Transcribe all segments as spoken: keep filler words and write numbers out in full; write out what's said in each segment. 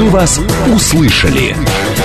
Мы вас услышали.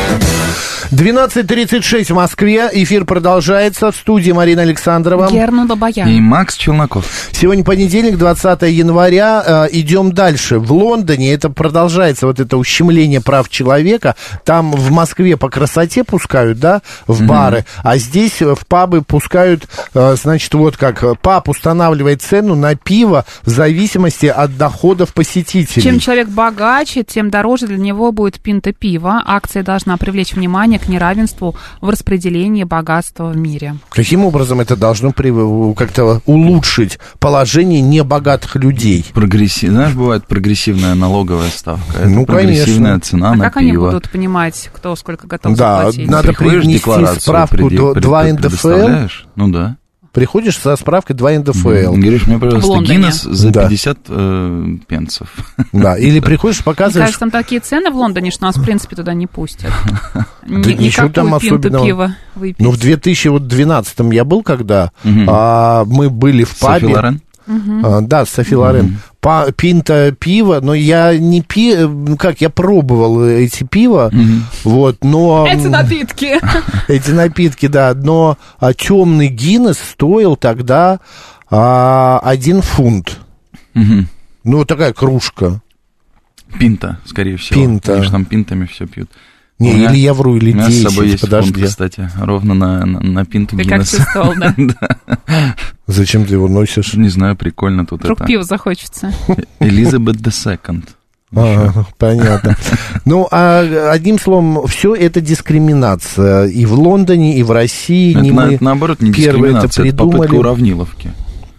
двенадцать тридцать шесть в Москве. Эфир продолжается. В студии Марина Александрова. Герман Бабаян. И Макс Челноков. Сегодня понедельник, двадцатое января. Идем дальше. В Лондоне это продолжается, вот это ущемление прав человека. Там в Москве по красоте пускают, да, в бары. Mm-hmm. А здесь в пабы пускают, значит, вот как. Паб устанавливает цену на пиво в зависимости от доходов посетителей. Чем человек богаче, тем дороже для него будет пинта пива. Акция должна привлечь внимание к неравенству в распределении богатства в мире. Каким образом это должно как-то улучшить положение небогатых людей? Прогрессив... Знаешь, бывает прогрессивная налоговая ставка. Это ну, прогрессивная конечно. цена а на как пиво. они будут понимать, кто сколько готов да, заплатить? Надо Приходишь, принести справку преди... два эн дэ эф эл. Ну да. Приходишь со справкой два эн дэ эф эл. Говоришь, мне, пожалуйста, Гиннес за да. пятьдесят э, пенсов. Да, или приходишь, показываешь... Мне кажется, там такие цены в Лондоне, что нас, в принципе, туда не пустят. Да ничего там особенного. Пива выпить. Ну, в две тысячи двенадцатом я был, когда а, мы были в пабе. Софи Лорен? Uh-huh. А, да, Софи Лорен. Uh-huh. Пинта пива, но я не пи... Ну, как, я пробовал эти пива, uh-huh. вот, но... Эти напитки. Эти напитки, да, но а, темный Гиннес стоил тогда а, один фунт. Uh-huh. Ну, вот такая кружка. Пинта, скорее всего. Пинта. Потому что там пинтами все пьют. Не, меня, или я вру, или десять. У меня с собой есть подожди. фунт, кстати, ровно на, на, на пинту ты Гиннесса. Ты как чувствовал, да? Да. Зачем ты его носишь? Не знаю, прикольно тут Вдруг это. пиво захочется. Элизабет де Секонд. А, понятно. Ну, а одним словом, все это дискриминация. И в Лондоне, и в России. Это, не на, мы это наоборот не дискриминация, это, это попытка уравниловки.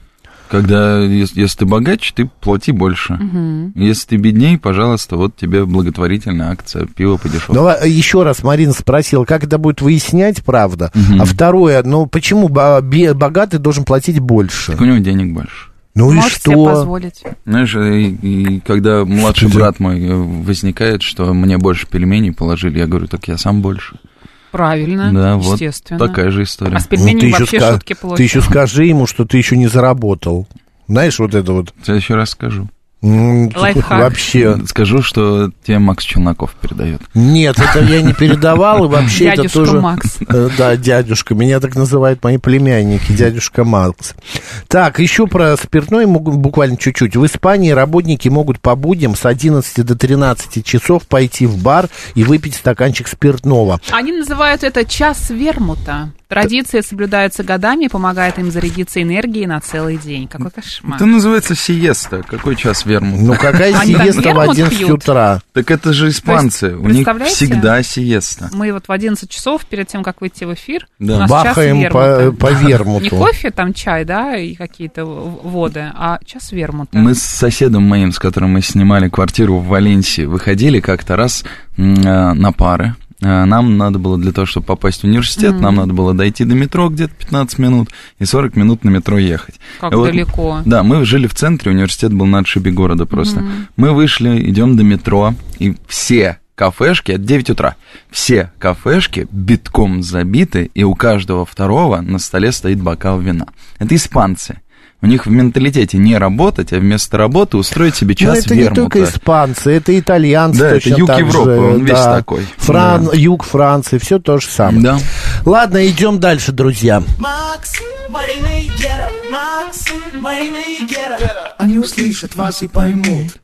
Когда, если, если ты богаче, ты плати больше. Угу. Если ты бедней, пожалуйста, вот тебе благотворительная акция, пиво по дешевке. Ну, еще раз Марина спросила, как это будет выяснять, правда? Угу. А второе, ну, почему богатый должен платить больше? Так у него денег больше. Ну Может и что? себе позволить. Знаешь, и, и когда младший что брат мой возникает, что мне больше пельменей положили, я говорю, так я сам больше. Правильно, да, естественно. Вот такая же история. А с пельменями ну, вообще ска- шутки плохи. Ты еще скажи ему, что ты еще не заработал. Знаешь, вот это вот. Я еще раз скажу. Лайфхак. Вообще. Скажу, что тебе Макс Челноков передает. Нет, это я не передавал, и вообще это дядюшка тоже... Макс. Да, дядюшка. Меня так называют мои племянники, дядюшка Макс. Так, еще про спиртное буквально чуть-чуть. В Испании работники могут по будням с одиннадцати до тринадцати часов пойти в бар и выпить стаканчик спиртного. Они называют это час вермута. Традиция соблюдается годами и помогает им зарядиться энергией на целый день. Какой кошмар. Это называется сиеста. Какой час вермута? Ну, какая сиеста в одиннадцать утра? Так это же испанцы. У них всегда сиеста. Мы вот в одиннадцать часов, перед тем, как выйти в эфир, да. у нас бахаем час вермута. По, по вермуту. Не кофе, там чай, да, и какие-то воды, а час вермута. Мы с соседом моим, с которым мы снимали квартиру в Валенсии, выходили как-то раз на пары. Нам надо было для того, чтобы попасть в университет, mm-hmm. нам надо было дойти до метро где-то пятнадцать минут и сорок минут на метро ехать. Как вот, далеко. Да, мы жили в центре, университет был на отшибе города просто. Mm-hmm. Мы вышли, идем до метро, и все кафешки, от девяти утра, все кафешки битком забиты, и у каждого второго на столе стоит бокал вина. Это испанцы. У них в менталитете не работать, а вместо работы устроить себе час вермута. Но это не только испанцы, это итальянцы. Да, точно это юг так Европы, же, он да. весь такой. Фран... Да. Юг Франции, все то же самое. Да. Ладно, идем дальше, друзья. Они услышат вас и поймут.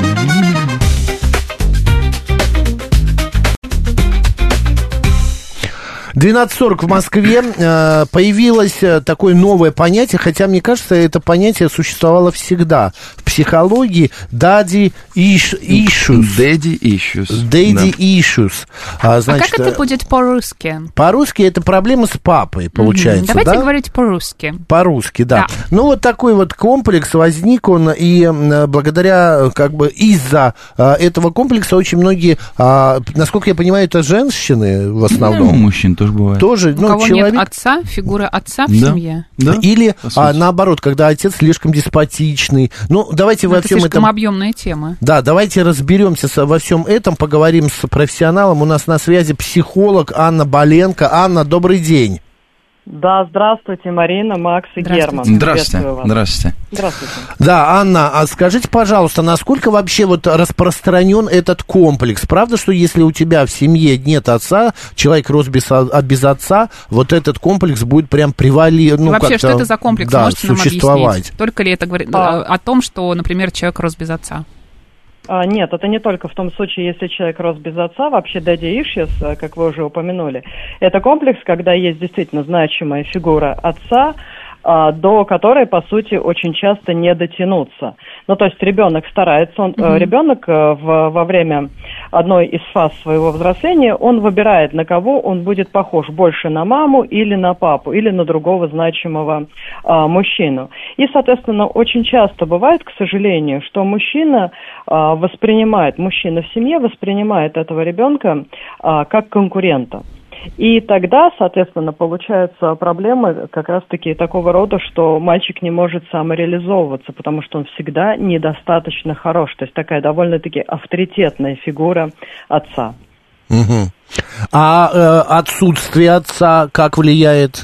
двенадцать сорок в Москве. Э, появилось такое новое понятие, хотя, мне кажется, это понятие существовало всегда. В психологии daddy issues. Daddy issues. Daddy да. issues. А, значит, а как это будет по-русски? По-русски это проблемы с папой, получается. Mm-hmm. Давайте да? говорить по-русски. По-русски, да. да. Ну, вот такой вот комплекс возник, он, и благодаря, как бы, из-за а, этого комплекса очень многие, а, насколько я понимаю, это женщины в основном. Ну, мужчин тоже бывает. Тоже, У ну, кого человек... нет отца, фигуры отца в да. семье. Да. Или, а, наоборот, когда отец слишком деспотичный. Ну, давайте Но во это всем слишком этом... объемная тема. Да, давайте разберемся во всем этом, поговорим с профессионалом. У нас на связи психолог Анна Боленко. Анна, добрый день. Да, здравствуйте, Марина, Макс и Здравствуйте. Герман. Здравствуйте. Приветствую вас. Здравствуйте. Здравствуйте. Да, Анна, а скажите, пожалуйста, насколько вообще вот распространен этот комплекс? Правда, что если у тебя в семье нет отца, человек рос без, а, без отца, вот этот комплекс будет прям превали, ну, Вообще, как-то, что это за комплекс? да, Можете нам существовать? объяснить? Только ли это говорит А. о том, что, например, человек рос без отца? А, нет, это не только в том случае, если человек рос без отца, вообще daddy issues, как вы уже упомянули. Это комплекс, когда есть действительно значимая фигура отца, а, до которой, по сути, очень часто не дотянуться. Ну, то есть ребенок старается, он, mm-hmm. ребенок в, во время одной из фаз своего взросления, он выбирает, на кого он будет похож, больше на маму или на папу, или на другого значимого а, мужчину. И, соответственно, очень часто бывает, к сожалению, что мужчина а, воспринимает, мужчина в семье воспринимает этого ребенка а, как конкурента. И тогда, соответственно, получаются проблемы как раз-таки такого рода, что мальчик не может самореализовываться, потому что он всегда недостаточно хорош. То есть такая довольно-таки авторитетная фигура отца. Угу. А э, отсутствие отца как влияет?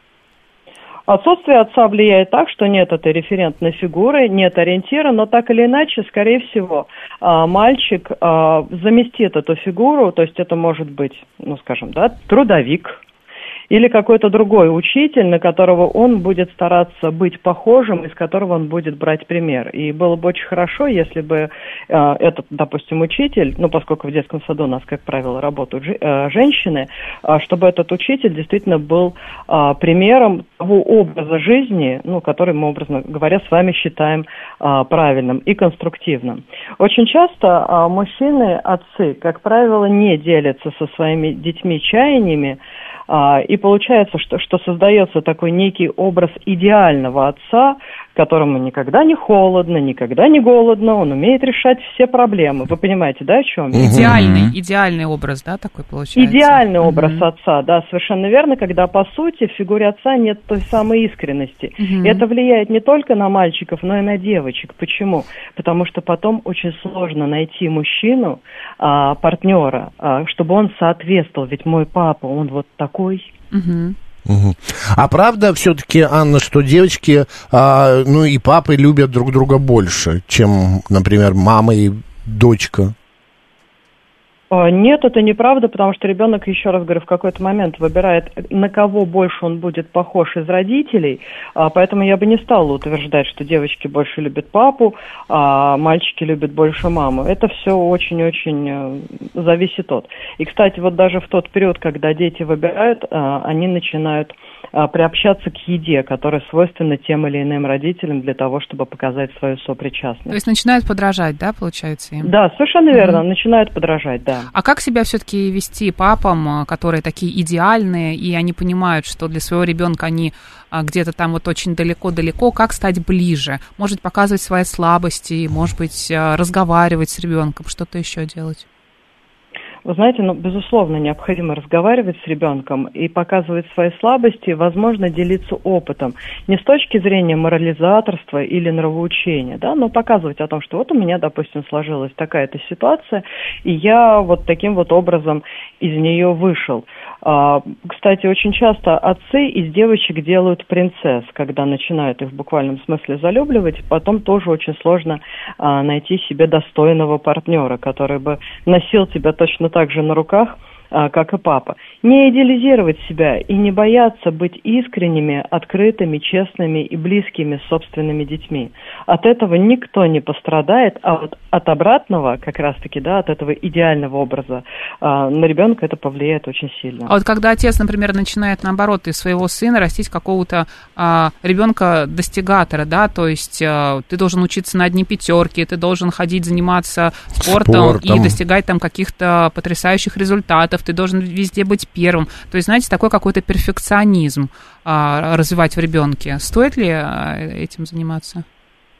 Отсутствие отца влияет так, что нет этой референтной фигуры, нет ориентира, но так или иначе, скорее всего, мальчик заместит эту фигуру, то есть это может быть, ну, скажем, да, трудовик, или какой-то другой учитель, на которого он будет стараться быть похожим, из которого он будет брать пример. И было бы очень хорошо, если бы э, этот, допустим, учитель, ну, поскольку в детском саду у нас, как правило, работают жи- э, женщины, э, чтобы этот учитель действительно был э, примером того образа жизни, ну, который мы, образно говоря, с вами считаем э, правильным и конструктивным. Очень часто э, мужчины, отцы, как правило, не делятся со своими детьми чаяниями, и получается, что, что создается такой некий образ идеального отца, которому никогда не холодно, никогда не голодно, он умеет решать все проблемы. Вы понимаете, да, о чем я? Идеальный, идеальный образ, да, такой получается? Идеальный образ mm-hmm. отца, да, совершенно верно, когда, по сути, в фигуре отца нет той самой искренности. Mm-hmm. И это влияет не только на мальчиков, но и на девочек. Почему? Потому что потом очень сложно найти мужчину, а, партнера, а, чтобы он соответствовал. Ведь мой папа, он вот такой. Mm-hmm. Угу. А правда все-таки, Анна, что девочки, а, ну и папы любят друг друга больше, чем, например, мама и дочка? Нет, это неправда, потому что ребенок, еще раз говорю, в какой-то момент выбирает, на кого больше он будет похож из родителей, поэтому я бы не стала утверждать, что девочки больше любят папу, а мальчики любят больше маму. Это все очень-очень зависит от. И, кстати, вот даже в тот период, когда дети выбирают, они начинают приобщаться к еде, которая свойственна тем или иным родителям для того, чтобы показать свою сопричастность. То есть начинают подражать, да, получается им? Да, совершенно верно, mm-hmm. начинают подражать, да. А как себя все-таки вести папам, которые такие идеальные, и они понимают, что для своего ребенка они где-то там вот очень далеко-далеко, как стать ближе? Может быть, показывать свои слабости, может быть, разговаривать с ребенком, что-то еще делать? Вы знаете, ну, безусловно, необходимо разговаривать с ребенком и показывать свои слабости, возможно, делиться опытом. Не с точки зрения морализаторства или нравоучения, да, но показывать о том, что вот у меня, допустим, сложилась такая-то ситуация, и я вот таким вот образом из нее вышел. А, кстати, очень часто отцы из девочек делают принцесс, когда начинают их в буквальном смысле залюбливать, потом тоже очень сложно а, найти себе достойного партнера, который бы носил тебя точно так же на руках, как и папа. Не идеализировать себя и не бояться быть искренними, открытыми, честными и близкими с собственными детьми. От этого никто не пострадает, а вот от обратного, как раз-таки, да, от этого идеального образа на ребенка это повлияет очень сильно. А вот когда отец, например, начинает, наоборот, из своего сына растить какого-то а, ребенка-достигатора, да, то есть а, ты должен учиться на одни пятерки, ты должен ходить заниматься спортом, спортом и достигать там каких-то потрясающих результатов, ты должен везде быть первым. То есть, знаете, такой какой-то перфекционизм а, развивать в ребенке. Стоит ли а, этим заниматься?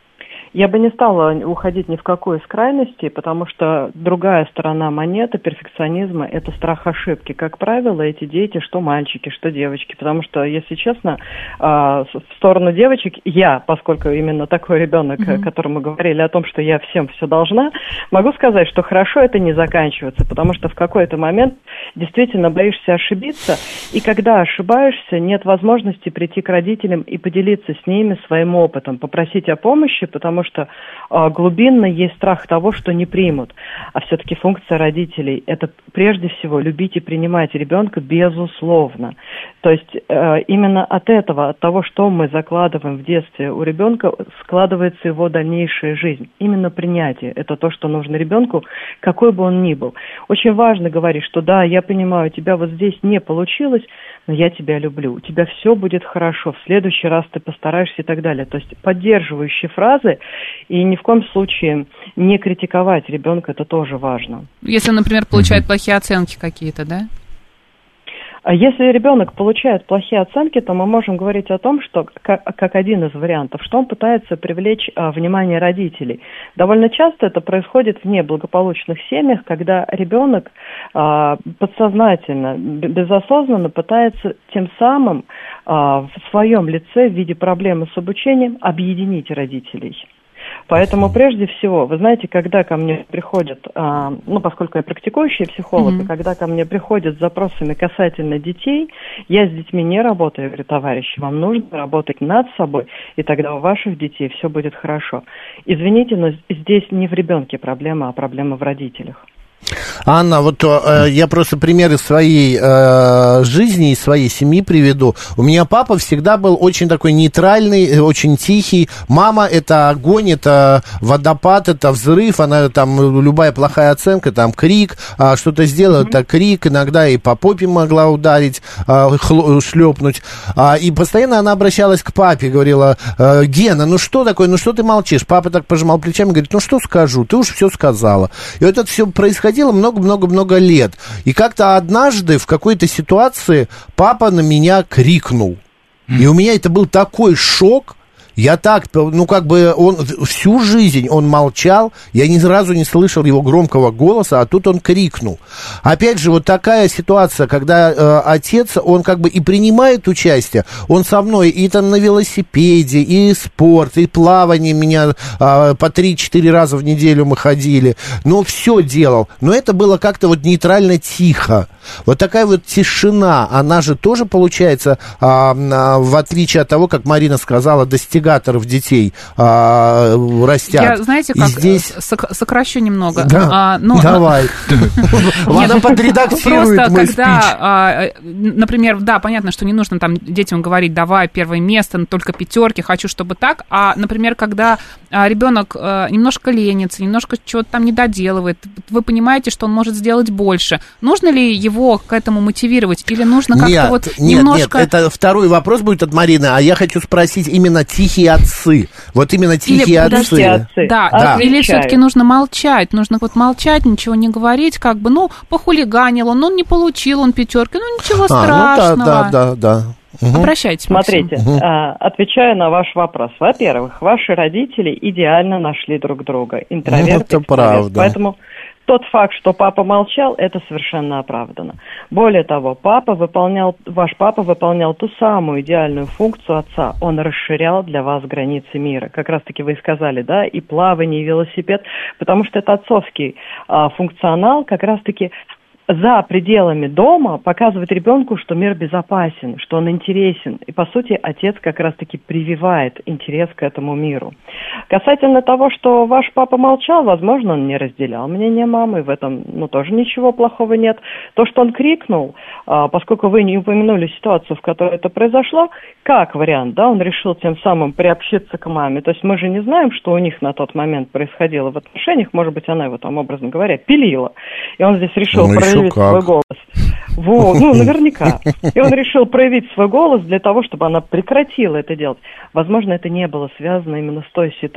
Я бы не стала уходить ни в какую из крайностей, потому что другая сторона монеты перфекционизма – это страх ошибки. Как правило, эти дети, что мальчики, что девочки. Потому что, если честно, в сторону девочек я, поскольку именно такой ребенок, mm-hmm. которому говорили о том, что я всем все должна, могу сказать, что хорошо это не заканчивается, потому что в какой-то момент действительно боишься ошибиться, и когда ошибаешься, нет возможности прийти к родителям и поделиться с ними своим опытом, попросить о помощи, потому что э, глубинно есть страх того, что не примут. А все-таки функция родителей – это прежде всего любить и принимать ребенка безусловно. То есть э, именно от этого, от того, что мы закладываем в детстве у ребенка, складывается его дальнейшая жизнь. Именно принятие – это то, что нужно ребенку, какой бы он ни был. Очень важно говорить, что да, я понимаю, у тебя вот здесь не получилось, но я тебя люблю, у тебя все будет хорошо, в следующий раз ты постараешься и так далее. То есть поддерживающие фразы, и ни в коем случае не критиковать ребенка, это тоже важно. Если, например, получает плохие оценки какие-то, да? Если ребенок получает плохие оценки, то мы можем говорить о том, что, как, как один из вариантов, что он пытается привлечь а, внимание родителей. Довольно часто это происходит в неблагополучных семьях, когда ребенок а, подсознательно, безосознанно пытается тем самым а, в своем лице в виде проблемы с обучением объединить родителей. Поэтому прежде всего, вы знаете, когда ко мне приходят, а, ну, поскольку я практикующий психолог, mm-hmm. и когда ко мне приходят с запросами касательно детей, я с детьми не работаю, я говорю, товарищи, вам нужно работать над собой, и тогда у ваших детей все будет хорошо. Извините, но здесь не в ребенке проблема, а проблема в родителях. Анна, вот э, я просто примеры своей э, жизни и своей семьи приведу. У меня папа всегда был очень такой нейтральный, очень тихий. Мама – это огонь, это водопад, это взрыв. Она там, любая плохая оценка, там крик, а, что-то сделала, это крик. Иногда и по попе могла ударить, а, хло, шлепнуть. А, и постоянно она обращалась к папе, говорила: Гена, ну что такое, ну что ты молчишь? Папа так пожимал плечами, говорит: ну что скажу, ты уж все сказала. И вот это все происходило много-много-много лет. И как-то однажды в какой-то ситуации папа на меня крикнул. И у меня это был такой шок. Я так, ну, как бы он всю жизнь он молчал, я ни разу не слышал его громкого голоса, а тут он крикнул. Опять же, вот такая ситуация, когда э, отец, он как бы и принимает участие, он со мной и там на велосипеде, и спорт, и плавание меня э, по три-четыре раза в неделю мы ходили, но все делал. Но это было как-то вот нейтрально тихо. Вот такая вот тишина, она же тоже получается, э, э, в отличие от того, как Марина сказала, достигает детей а, растят. Я, знаете, как здесь... сокращу немного. Да, а, но... давай. Ладно, подредактирует просто мой когда, спич. А, например, да, понятно, что не нужно там детям говорить: давай первое место, только пятерки, хочу, чтобы так. А, например, когда ребенок немножко ленится, немножко чего-то там не доделывает, вы понимаете, что он может сделать больше. Нужно ли его к этому мотивировать? Или нужно как-то нет, вот нет, немножко... Нет, это второй вопрос будет от Марины, а я хочу спросить именно тихие отцы. Вот именно тихие или, отцы. отцы. Да, да. Или все-таки нужно молчать, нужно вот молчать, ничего не говорить, как бы, ну, похулиганил он, он не получил, он пятерки, ну, ничего страшного. А, ну да, да, да, да. Угу. Обращайтесь, Смотрите, угу. а, отвечаю на ваш вопрос. Во-первых, ваши родители идеально нашли друг друга. Интроверт, это экстраверт. правда. Поэтому тот факт, что папа молчал, это совершенно оправдано. Более того, папа выполнял, ваш папа выполнял ту самую идеальную функцию отца. Он расширял для вас границы мира. Как раз-таки вы и сказали, да, и плавание, и велосипед, потому что это отцовский а, функционал, как раз-таки за пределами дома показывать ребенку, что мир безопасен, что он интересен. И, по сути, отец как раз-таки прививает интерес к этому миру. Касательно того, что ваш папа молчал, возможно, он не разделял мнение мамы, в этом, ну, тоже ничего плохого нет. То, что он крикнул, поскольку вы не упомянули ситуацию, в которой это произошло, как вариант, да, он решил тем самым приобщиться к маме. То есть мы же не знаем, что у них на тот момент происходило в отношениях, может быть, она его там, образно говоря, пилила. И он здесь решил ну, проявить свой голос. Вот, ну, наверняка. И он решил проявить свой голос для того, чтобы она прекратила это делать. Возможно, это не было связано именно с той ситуацией,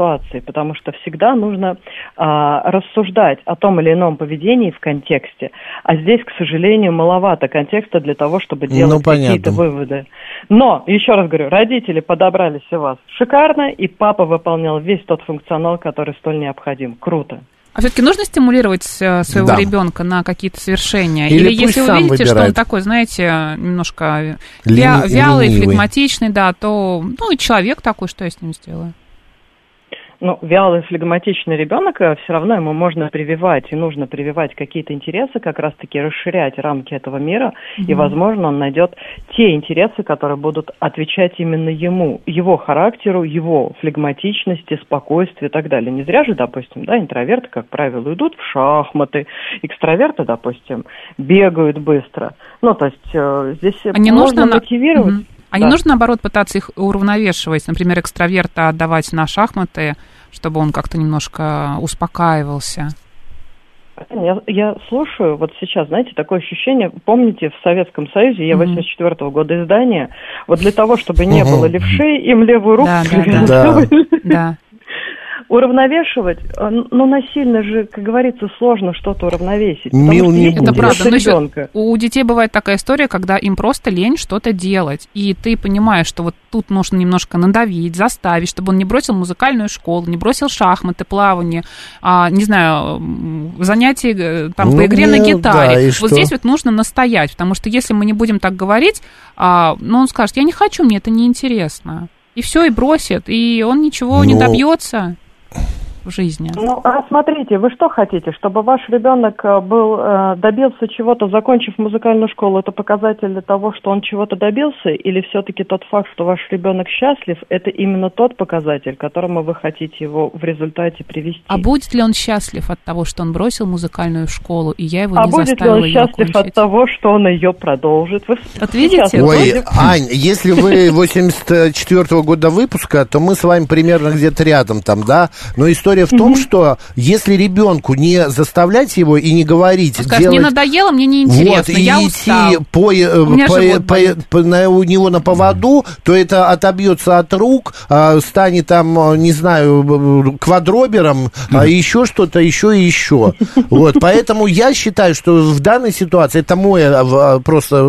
ситуации, потому что всегда нужно а, рассуждать о том или ином поведении в контексте. А здесь, к сожалению, маловато контекста для того, чтобы делать ну, какие-то выводы. Но, еще раз говорю, родители подобрали все вас шикарно, и папа выполнял весь тот функционал, который столь необходим. Круто. А все-таки нужно стимулировать своего да. ребенка на какие-то свершения? Или, Или если вы видите, выбирает. Что он такой, знаете, немножко вя- вялый, флегматичный, да, то, ну, и человек такой, что я с ним сделаю? Ну, вялый, флегматичный ребенок, все равно ему можно прививать, и нужно прививать какие-то интересы, как раз-таки расширять рамки этого мира, mm-hmm. и, возможно, он найдет те интересы, которые будут отвечать именно ему, его характеру, его флегматичности, спокойствию и так далее. Не зря же, допустим, да, интроверты, как правило, идут в шахматы, экстраверты, допустим, бегают быстро. Ну, то есть э, здесь а можно нужно мотивировать. Mm-hmm. А да. не нужно, наоборот, пытаться их уравновешивать, например, экстраверта отдавать на шахматы, чтобы он как-то немножко успокаивался? Я, я слушаю, вот сейчас, знаете, такое ощущение, помните, в Советском Союзе, я восемьдесят четвёртого года издания, вот для того, чтобы не было левшей, им левую руку привязывали. Да, да. Уравновешивать, ну, насильно же, как говорится, сложно что-то уравновесить. Мил не будет. Это правда. Но еще у детей бывает такая история, когда им просто лень что-то делать. И ты понимаешь, что вот тут нужно немножко надавить, заставить, чтобы он не бросил музыкальную школу, не бросил шахматы, плавание, а, не знаю, занятия там, ну, по игре на гитаре. Да, вот что? Здесь вот нужно настоять, потому что если мы не будем так говорить, а, ну, он скажет, я не хочу, мне это неинтересно. И все, и бросит, и он ничего Но... не добьется в жизни. Ну, а смотрите, вы что хотите, чтобы ваш ребенок был, добился чего-то, закончив музыкальную школу, это показатель того, что он чего-то добился, или все-таки тот факт, что ваш ребенок счастлив, это именно тот показатель, к которому вы хотите его в результате привести? А будет ли он счастлив от того, что он бросил музыкальную школу, и я его а не заставила ее окончить? А будет ли он счастлив от того, что он ее продолжит? Вы вот видите? Ой, Ань, если вы восемьдесят четвёртого года выпуска, то мы с вами примерно где-то рядом там, да? Но история в том, mm-hmm. что если ребенку не заставлять его и не говорить, он скажет, делать... мне надоело, мне неинтересно, вот, я и устал. идти по, по, по, по, на, у него на поводу, то это отобьется от рук, а, станет там, не знаю, квадробером, mm-hmm. а еще что-то, еще и еще. Вот, поэтому я считаю, что в данной ситуации, это мое просто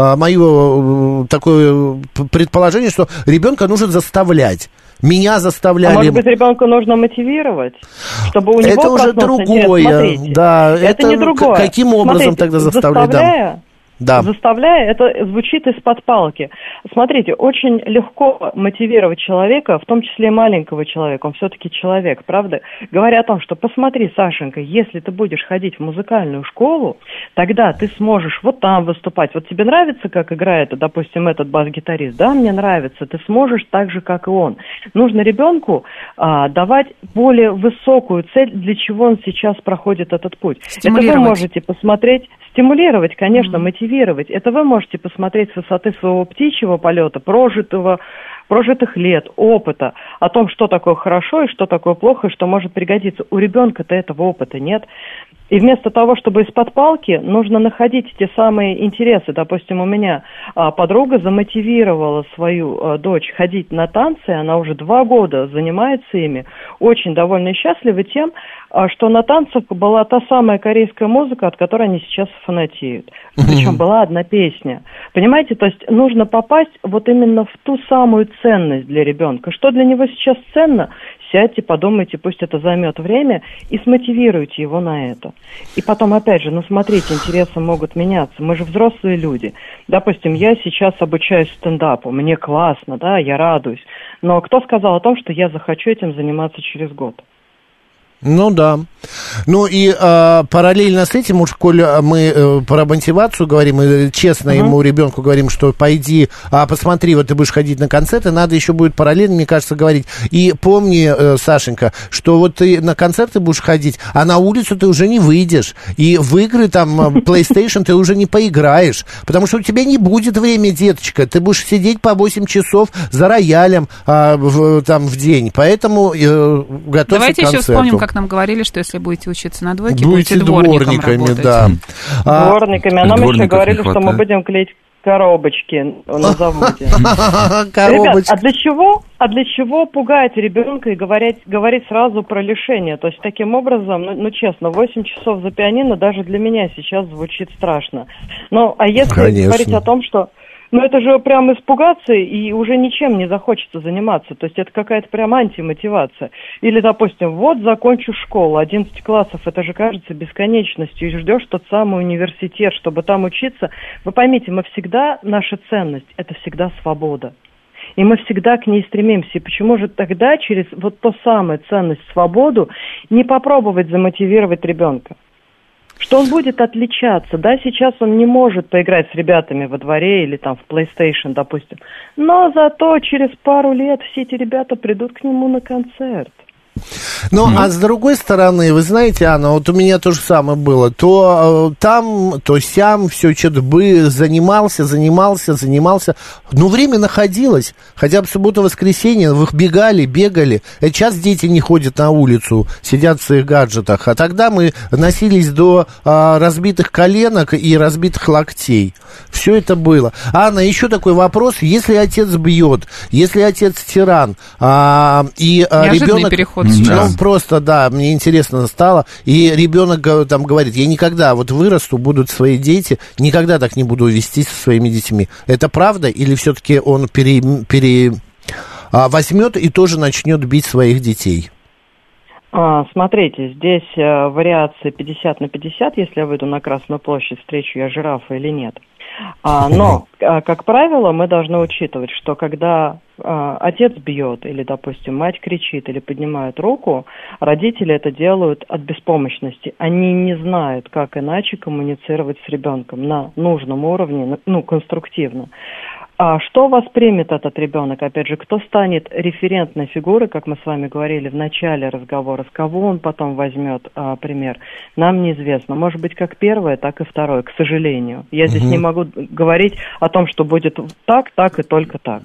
мое такое предположение, что ребенка нужно заставлять. Меня заставляли... А может быть, ребенка нужно мотивировать, чтобы у него это уже другое, да. Это, это не другое. Каким образом Смотрите, тогда заставлять? Заставляя, да. Заставляя, это звучит из-под палки. Смотрите, очень легко мотивировать человека, в том числе и маленького человека, он все-таки человек, правда? Говоря о том, что посмотри, Сашенька, если ты будешь ходить в музыкальную школу, тогда ты сможешь вот там выступать. Вот тебе нравится, как играет, допустим, этот бас-гитарист? Да, мне нравится. Ты сможешь так же, как и он. Нужно ребенку а, давать более высокую цель, для чего он сейчас проходит этот путь. Это вы можете посмотреть, стимулировать, конечно, mm-hmm. мотивировать. Это вы можете посмотреть с высоты своего птичьего полета, прожитого, прожитых лет, опыта, о том, что такое хорошо и что такое плохо, и что может пригодиться. У ребенка-то этого опыта нет. И вместо того, чтобы из-под палки, нужно находить те самые интересы. Допустим, у меня а, подруга замотивировала свою а, дочь ходить на танцы, она уже два года занимается ими, очень довольна и счастлива тем, а, что на танцах была та самая корейская музыка, от которой они сейчас фанатеют. Причем была одна песня. Понимаете, то есть нужно попасть вот именно в ту самую ценность для ребенка. Что для него сейчас ценно? Сядьте, подумайте, пусть это займет время, и смотивируйте его на это. И потом, опять же, ну, смотрите, интересы могут меняться. Мы же взрослые люди. Допустим, я сейчас обучаюсь стендапу, мне классно, да, я радуюсь. Но кто сказал о том, что я захочу этим заниматься через год? Ну да. Ну и э, параллельно с этим, уж коль мы э, про мотивацию говорим, и честно uh-huh. ему, ребенку говорим, что пойди, а посмотри, вот ты будешь ходить на концерты, надо еще будет параллельно, мне кажется, говорить. И помни, э, Сашенька, что вот ты на концерты будешь ходить, а на улицу ты уже не выйдешь. И в игры там PlayStation ты уже не поиграешь, потому что у тебя не будет времени, деточка. Ты будешь сидеть по восемь часов за роялем э, в, там в день. Поэтому э, готовься Давайте к концерту. Еще вспомним, как нам говорили, что если будете учиться на двойке, будете, будете дворниками, да. Дворниками. А нам еще говорили, хватает. Что мы будем клеить коробочки на заводе. Коробочки. Ребят, а для чего, а для чего пугать ребенка и говорить, говорить сразу про лишение? То есть таким образом, ну, ну честно, восемь часов за пианино даже для меня сейчас звучит страшно. Ну, а если Конечно. говорить о том, что ну, это же прям испугаться, и уже ничем не захочется заниматься. То есть это какая-то прям антимотивация. Или, допустим, вот закончу школу, одиннадцать классов, это же кажется бесконечностью, и ждешь тот самый университет, чтобы там учиться. Вы поймите, мы всегда, наша ценность, это всегда свобода. И мы всегда к ней стремимся. И почему же тогда через вот ту самую ценность, свободу, не попробовать замотивировать ребенка? Что он будет отличаться, да, сейчас он не может поиграть с ребятами во дворе или там в PlayStation, допустим, но зато через пару лет все эти ребята придут к нему на концерт. Ну, mm-hmm. а с другой стороны, вы знаете, Анна, вот у меня то же самое было. То э, там, то сям, все что-то бы занимался, занимался, занимался. Но время находилось. Хотя бы суббота-воскресенье, вы бегали, бегали. Сейчас дети не ходят на улицу, сидят в своих гаджетах. А тогда мы носились до э, разбитых коленок и разбитых локтей. Все это было. Анна, еще такой вопрос. Если отец бьет, если отец тиран, э, и э, ребенок... переход Ну, сейчас. просто, да, мне интересно стало. И ребенок там говорит, я никогда, вот вырасту, будут свои дети, никогда так не буду вести со своими детьми. Это правда? Или все-таки он пере, пере, а, возьмет и тоже начнет бить своих детей? А, смотрите, здесь а, вариации пятьдесят на пятьдесят, если я выйду на Красную площадь, встречу я жирафа или нет. А, но, а, как правило, мы должны учитывать, что когда а, отец бьет, или, допустим, мать кричит, или поднимает руку, родители это делают от беспомощности. Они не знают, как иначе коммуницировать с ребенком на нужном уровне, ну, конструктивно. А что воспримет этот ребенок? Опять же, кто станет референтной фигурой, как мы с вами говорили в начале разговора, с кого он потом возьмет а, пример, нам неизвестно. Может быть, как первое, так и второе, к сожалению. Я здесь угу. не могу говорить о том, что будет так, так и только так.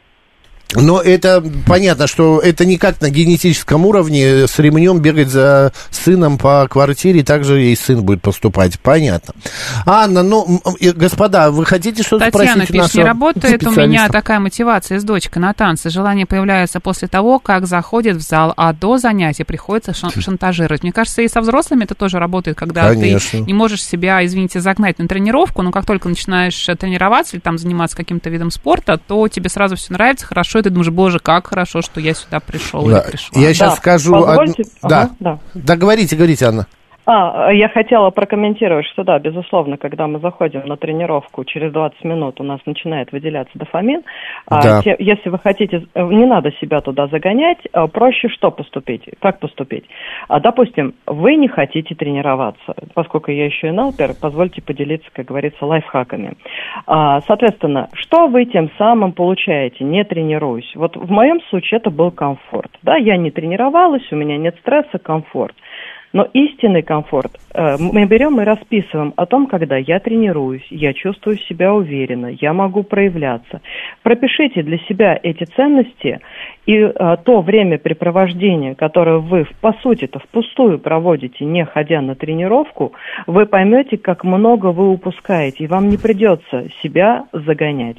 Но это понятно, что это не как на генетическом уровне с ремнем бегать за сыном по квартире, так же и сын будет поступать. Понятно. Анна, ну, господа, вы хотите что-то Татьяна спросить? Татьяна пишет, не работает у меня такая мотивация с дочкой на танцы. Желание появляется после того, как заходит в зал, а до занятия приходится шантажировать. Мне кажется, и со взрослыми это тоже работает, когда Конечно. Ты не можешь себя, извините, загнать на тренировку, но как только начинаешь тренироваться или там заниматься каким-то видом спорта, то тебе сразу все нравится, хорошо, и ты думаешь, боже, как хорошо, что я сюда пришел да. или пришла. Я сейчас да. скажу... Позвольте... Од... Да. Ага, да. да, говорите, говорите, Анна. А, я хотела прокомментировать, что да, безусловно, когда мы заходим на тренировку, через двадцать минут у нас начинает выделяться дофамин. Да. А, те, если вы хотите, не надо себя туда загонять, проще что поступить, как поступить. А, допустим, вы не хотите тренироваться, поскольку я еще и налпер, позвольте поделиться, как говорится, лайфхаками. А, соответственно, что вы тем самым получаете, не тренируясь? Вот в моем случае это был комфорт. Да, я не тренировалась, у меня нет стресса, комфорт. Но истинный комфорт э, мы берем и расписываем о том, когда я тренируюсь, я чувствую себя уверенно, я могу проявляться. Пропишите для себя эти ценности, и э, то времяпрепровождение, которое вы, по сути-то, впустую проводите, не ходя на тренировку, вы поймете, как много вы упускаете, и вам не придется себя загонять.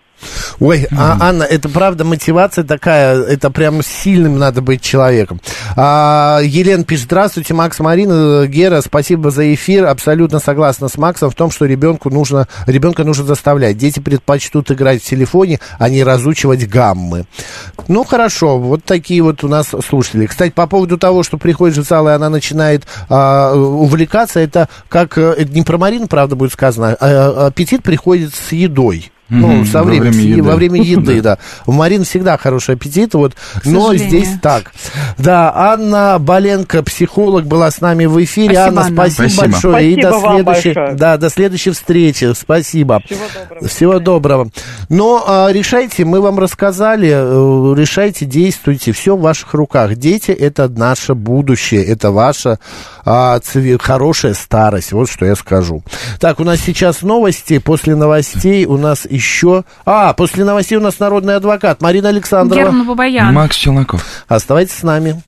Ой, mm-hmm. а, Анна, это правда мотивация такая, это прям сильным надо быть человеком. А, Елена пишет, здравствуйте, Макс, Марина, Гера, спасибо за эфир, абсолютно согласна с Максом в том, что ребенку нужно, ребенка нужно заставлять. Дети предпочтут играть в телефоне, а не разучивать гаммы. Ну, хорошо, вот такие вот у нас слушатели. Кстати, по поводу того, что приходишь в зал, и она начинает а, увлекаться, это как, это не про Марину, правда, будет сказано, а, аппетит приходит с едой. Ну, со временем, во время еды, во время еды да. У Марины всегда хороший аппетит, вот, но здесь так. Да, Анна Боленко, психолог, была с нами в эфире. Спасибо, Анна, спасибо, спасибо большое. Спасибо и до следующей, большое. Да, до следующей встречи. Спасибо. Всего доброго. Всего доброго. Но а, решайте, мы вам рассказали, решайте, действуйте, все в ваших руках. Дети — это наше будущее, это ваша а, цве- хорошая старость, вот что я скажу. Так, у нас сейчас новости, после новостей у нас еще... А, после новостей у нас народный адвокат Марина Александрова. Герман Бабаян. Макс Челноков. Оставайтесь с нами.